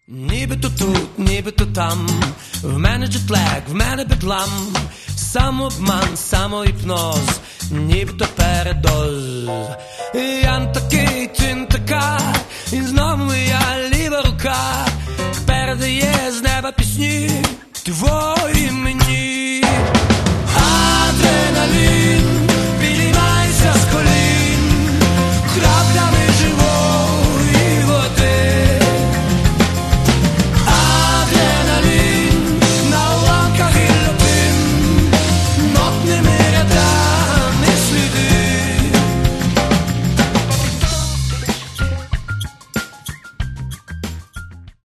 Нібито тут, нібито там, в мене джетлаг, в мене бедлам, самообман, самогіпноз, нібито передоз. Я не такий, ти не